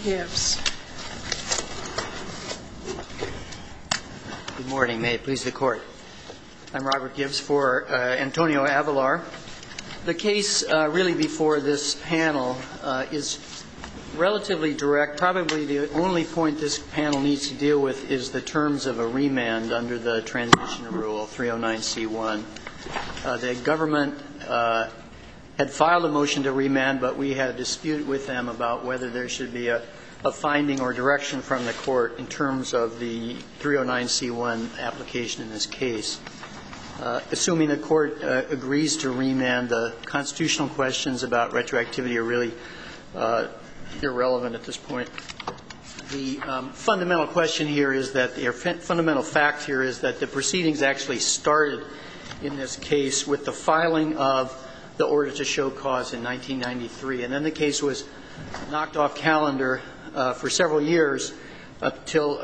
Gibbs. Good morning. May it please the Court. I'm Robert Gibbs for Antonio Avilar. The case really before this panel is relatively direct. Probably the only point this panel needs to deal with is the terms of a remand under the transition rule 309C1. The government had filed a motion to remand, but we had a dispute with them about whether there should be a finding or direction from the court in terms of the 309C1 application in this case. Assuming the court agrees to remand, the constitutional questions about retroactivity are really irrelevant at this point. The fundamental question here is that the fundamental fact here is that the proceedings actually started in this case with the filing of the order to show cause in 1993, and then the case was knocked off calendar for several years up till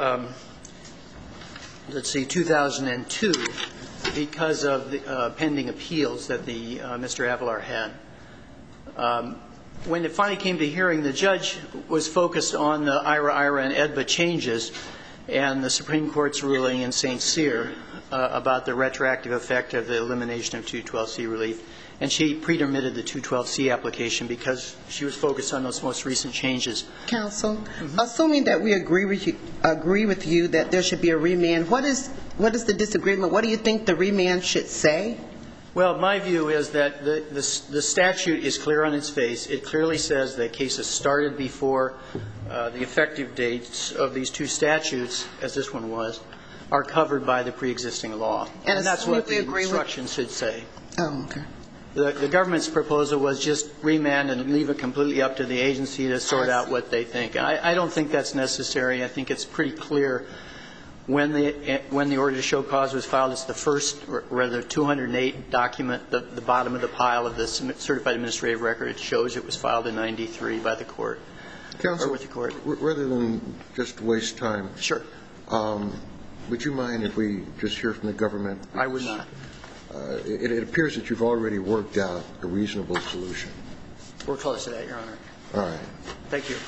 2002 because of the pending appeals that Mr. Avilar had. When it finally came to hearing, the judge was focused on the IRA, and EDBA changes and the Supreme Court's ruling in St. Cyr about the retroactive effect of the elimination of 212C relief. And she pre-permitted the 212C application because she was focused on those most recent changes. Counsel, assuming that we agree with you that there should be a remand, what is the disagreement? What do you think the remand should say? Well, my view is that the statute is clear on its face. It clearly says that cases started before the effective dates of these two statutes, as this one was, are covered by the pre-existing law. And that's what the instruction should say. Oh, okay. The government's proposal was just remand and leave it completely up to the agency to sort out what they think. I don't think that's necessary. I think it's pretty clear when the order to show cause was filed. It's the first, or rather 208 document, the bottom of the pile of the certified administrative record. It shows it was filed in 93 by the court. Counsel, or with the court. Rather than just waste time. Sure. Would you mind if we just hear from the government? I would not. It appears that you've already worked out a reasonable solution. We're close to that, Your Honor. All right. Thank you.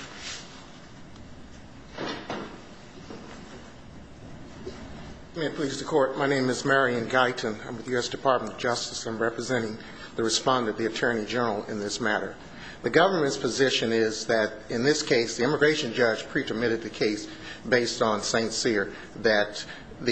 May it please the Court. My name is Marion Guyton. I'm with the U.S. Department of Justice. I'm representing the respondent, the Attorney General, in this matter. The government's position is that in this case, the immigration judge pre-permitted the case based on St. Cyr, that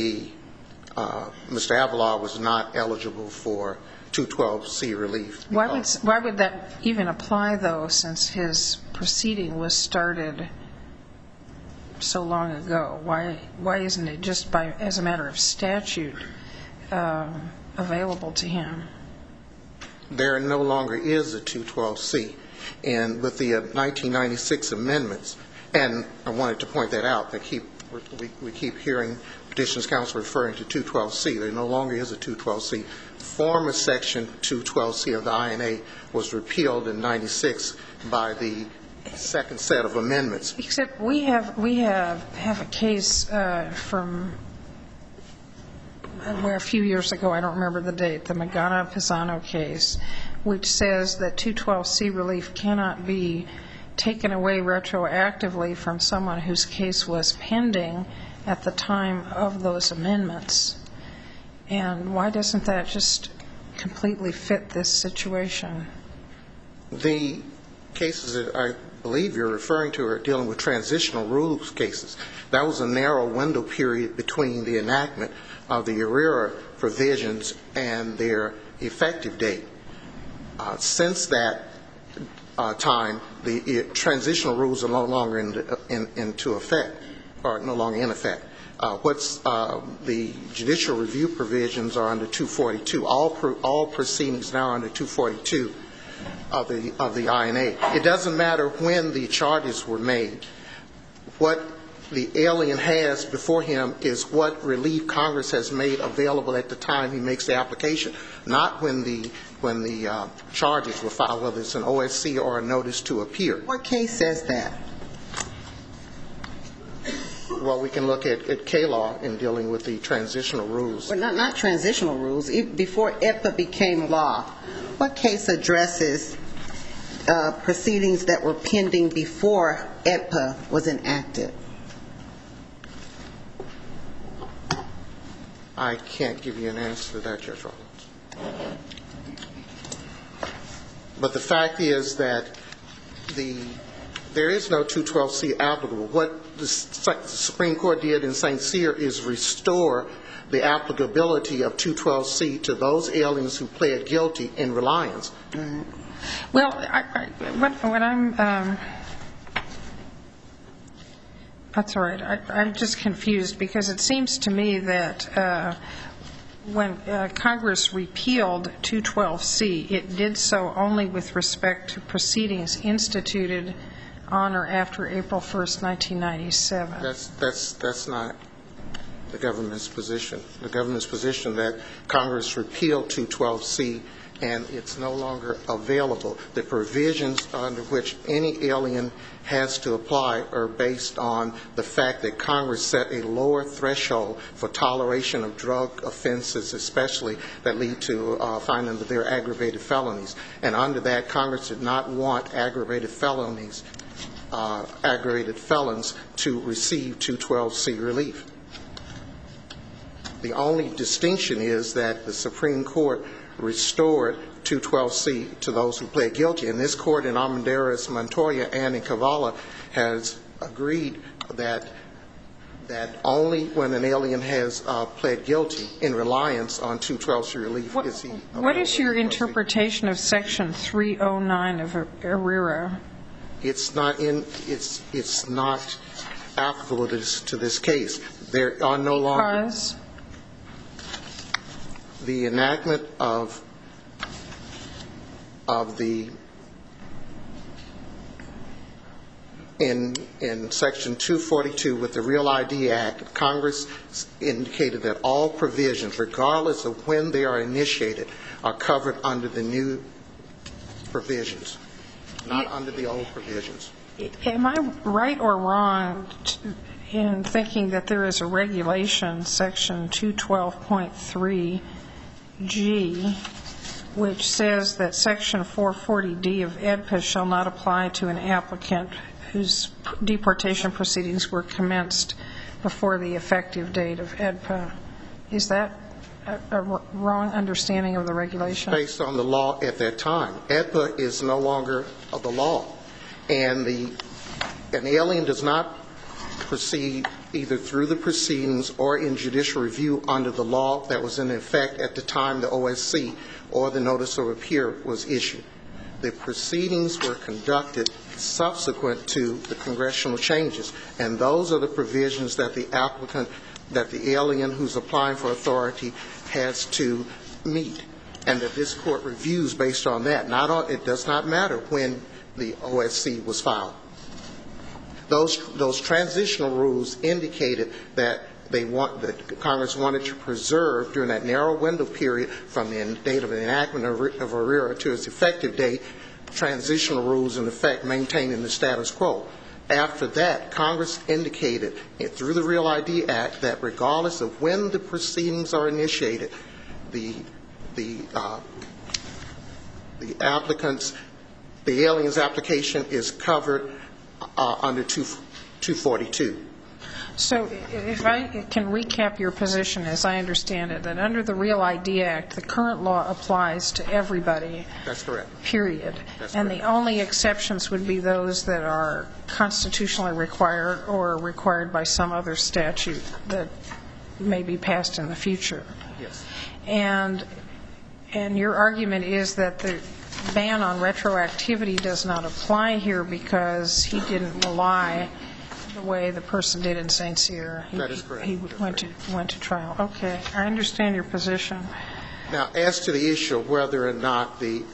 Mr. Avilar was not eligible for 212C relief. Why would that even apply, though, since his proceeding was started so long ago? Why isn't it just as a matter of statute available to him? There no longer is a 212C. And with the 1996 amendments, and I wanted to point that out, we keep hearing Petitioner's Counsel referring to 212C. There no longer is a 212C. Former Section 212C of the INA was repealed in 96 by the second set of amendments. Except we have a case from where a few years ago, I don't remember the date, the Magana-Pisano case, which says that 212C relief cannot be taken away retroactively from someone whose case was pending at the time of those amendments. And why doesn't that just completely fit this situation? The cases that I believe you're referring to are dealing with transitional rules cases. That was a narrow window period between the enactment of the ERIRA provisions and their effective date. Since that time, the transitional rules are no longer into effect, or no longer in effect. The judicial review provisions are under 242. All proceedings now are under 242 of the INA. It doesn't matter when the charges were made. What the alien has before him is what relief Congress has made available at the time he makes the application, not when the charges were filed, whether it's an OSC or a notice to appear. What case says that? Well, we can look at K-law in dealing with the transitional rules. Well, not transitional rules. Before EPA became law, what case addresses proceedings that were pending before AEDPA was enacted? I can't give you an answer to that, Judge Rollins. But the fact is that there is no 212C applicable. What the Supreme Court did in St. Cyr is restore the applicability of 212C to those aliens who pled guilty in reliance. Mm-hmm. Well, when I'm that's all right. I'm just confused because it seems to me that when Congress repealed 212C, it did so only with respect to proceedings instituted on or after April 1st, 1997. That's not the government's position. The government's position that Congress repealed 212C and it's no longer available. The provisions under which any alien has to apply are based on the fact that Congress set a lower threshold for toleration of drug offenses, especially that lead to finding that they're aggravated felonies. And under that, Congress did not want aggravated felons to receive 212C relief. The only distinction is that the Supreme Court restored 212C to those who pled guilty. And this court in Armendariz, Montoya, and in Cavallo has agreed that only when an alien has pled guilty in reliance on 212C relief is he available. What is your interpretation of Section 309 of ARERA? It's not applicable to this case. There are no longer. Because? The enactment of the in Section 242 with the Real ID Act, Congress indicated that all provisions, regardless of when they are initiated, are covered under the new provisions, not under the old provisions. Am I right or wrong in thinking that there is a regulation, Section 212.3G, which says that Section 440D of AEDPA shall not apply to an applicant whose deportation proceedings were commenced before the effective date of AEDPA? Is that a wrong understanding of the regulation? Based on the law at that time. AEDPA is no longer the law. And an alien does not proceed either through the proceedings or in judicial review under the law that was in effect at the time the OSC or the Notice of Appeal was issued. The proceedings were conducted subsequent to the congressional changes, and those are the provisions that the applicant, that the alien who's applying for authority has to meet, and that this court reviews based on that. It does not matter when the OSC was filed. Those transitional rules indicated that Congress wanted to preserve during that narrow window period from the date of the enactment of ARERA to its effective date, transitional rules in effect maintaining the status quo. After that, Congress indicated through the Real ID Act that regardless of when the proceedings are initiated, the alien's application is covered under 242. So if I can recap your position as I understand it, that under the Real ID Act, the current law applies to everybody. That's correct. Period. That's and correct. The only exceptions would be those that are constitutionally required or required by some other statute that may be passed in the future. Yes. And your argument is that the ban on retroactivity does not apply here because he didn't rely the way the person did in St. Cyr. That is correct. He went to trial. Okay. I understand your position. Now, as to the issue of whether or not we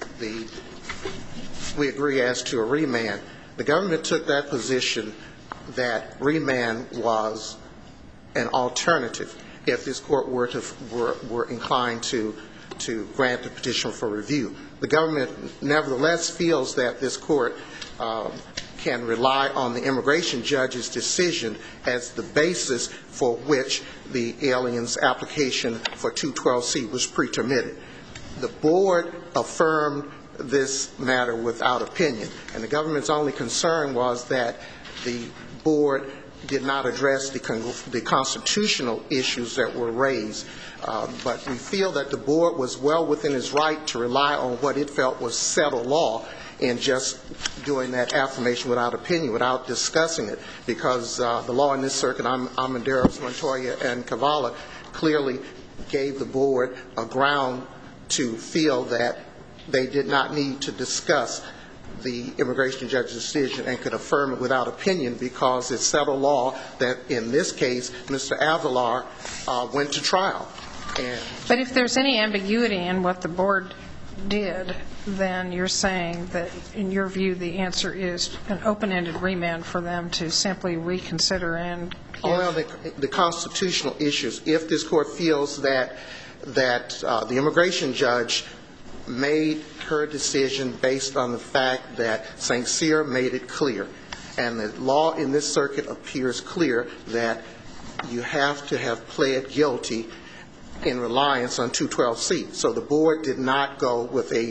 agree as to a remand, the government took that position that remand was an alternative if this court were inclined to grant the petition for review. The government nevertheless feels that this court can rely on the immigration judge's decision as the basis for which the alien's application for 212C was pre-termitted. The board affirmed this matter without opinion. And the government's only concern was that the board did not address the constitutional issues that were raised. But we feel that the board was well within its right to rely on what it felt was settled law in just doing that affirmation without opinion, without discussing it, because the law in this circuit, Armendariz, Montoya, and Cavallo, clearly gave the board a ground to feel that they did not need to discuss the immigration judge's decision and could affirm it without opinion because it's settled law that, in this case, Mr. Avilar went to trial. But if there's any ambiguity in what the board did, then you're saying that, in your view, the answer is an open-ended remand for them to simply reconsider and give... Only on the constitutional issues. If this court feels that the immigration judge made her decision based on the fact that St. Cyr made it clear, and the law in this circuit appears clear that you have to have pled guilty in reliance on 212C. So the board did not go with a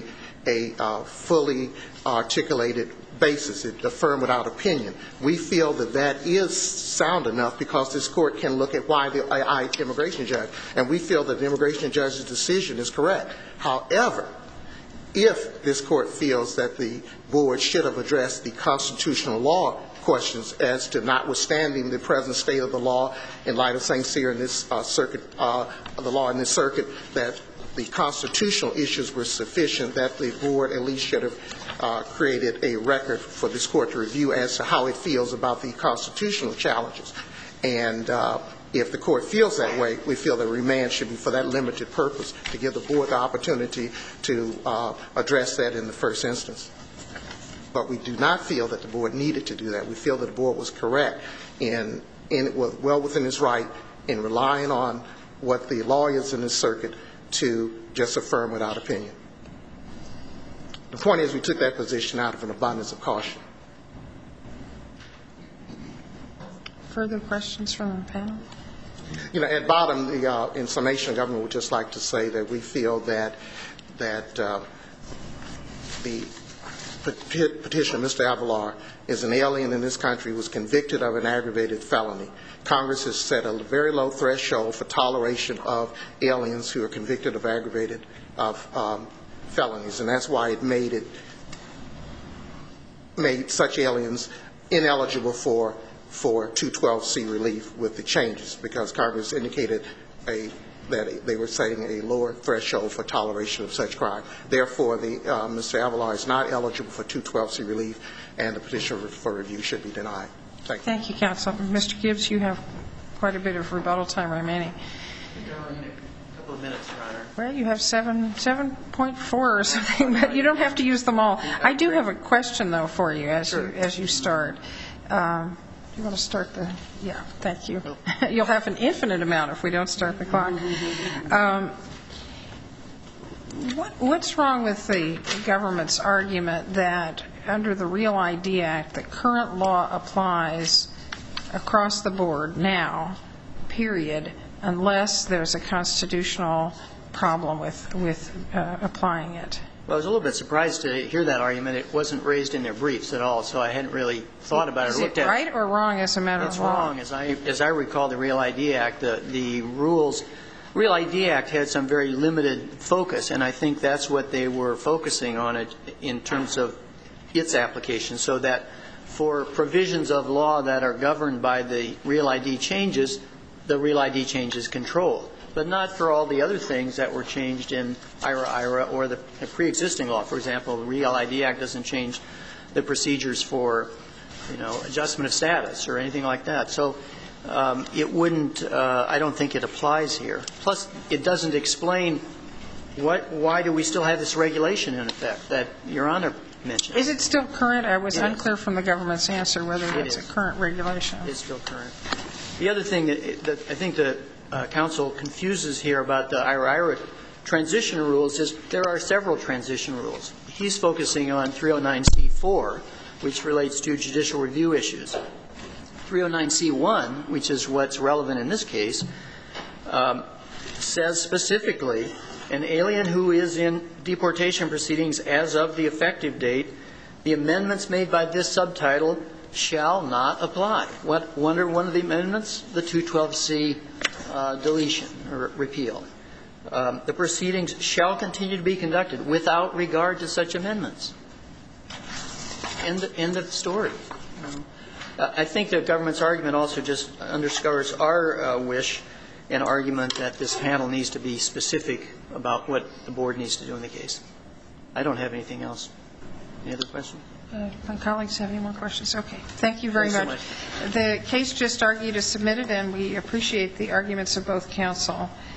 fully articulated basis. It affirmed without opinion. We feel that that is sound enough because this court can look at why the immigration judge, and we feel that the immigration judge's decision is correct. However, if this court feels that the board should have addressed the constitutional law questions as to notwithstanding the present state of the law in light of St. Cyr in this circuit, the law in this circuit, that the constitutional issues were sufficient, that the board at least should have created a record for this court to review as to how it feels about the constitutional challenges. And if the court feels that way, we feel that remand should be for that limited purpose, to give the board the opportunity to address that in the first instance. But we do not feel that the board needed to do that. We feel that the board was correct in well within its right in relying on what the law is in this circuit to just affirm without opinion. The point is we took that position out of an abundance of caution. Further questions from the panel? You know, at bottom, in summation, the government would just like to say that we feel that the petitioner, Mr. Avilar, is an alien in this country who was convicted of an aggravated felony. Congress has set a very low threshold for toleration of aliens who are convicted of aggravated felonies, and that's why it made such aliens ineligible for 212C relief with the changes, because Congress indicated that they were setting a lower threshold for toleration of such crime. Therefore, Mr. Avilar is not eligible for 212C relief, and the petition for review should be denied. Thank you. Thank you, counsel. Mr. Gibbs, you have quite a bit of rebuttal time remaining. A couple of minutes, Your Honor. Well, you have 7.4 or something, but you don't have to use them all. I do have a question, though, for you as you start. You want to start the, yeah, thank you. You'll have an infinite amount if we don't start the clock. What's wrong with the government's argument that under the REAL ID Act, the current law applies across the board now, period, unless there's a constitutional problem with applying it? Well, I was a little bit surprised to hear that argument. It wasn't raised in their briefs at all, so I hadn't really thought about it or looked at it. Is it right or wrong as a matter of law? That's wrong. As I recall the REAL ID Act, the rules, REAL ID Act had some very limited focus, and I think that's what they were focusing on it in terms of its application, so that for provisions of law that are governed by the REAL ID changes, the REAL ID changes control, but not for all the other things that were changed in IRA or the pre-existing law. For example, the REAL ID Act doesn't change the procedures for, adjustment of status or anything like that. So it wouldn't, I don't think it applies here. Plus, it doesn't explain why do we still have this regulation in effect that Your Honor mentioned. Is it still current? I was unclear from the government's answer whether it's a current regulation. It's still current. The other thing that I think the counsel confuses here about the IRA transition rules is there are several transition rules. He's focusing on 309C4, which relates to judicial review issues. 309C1, which is what's relevant in this case, says specifically an alien who is in deportation proceedings as of the effective date, the amendments made by this subtitle shall not apply. What are one of the amendments? The 212C deletion or repeal. The proceedings shall continue to be conducted without regard to such amendments. End of story. I think the government's argument also just underscores our wish and argument that this panel needs to be specific about what the board needs to do in the case. I don't have anything else. Any other questions? My colleagues have any more questions? Okay. Thank you very Thanks much. so much. The case just argued is submitted, and we appreciate the arguments of both counsel.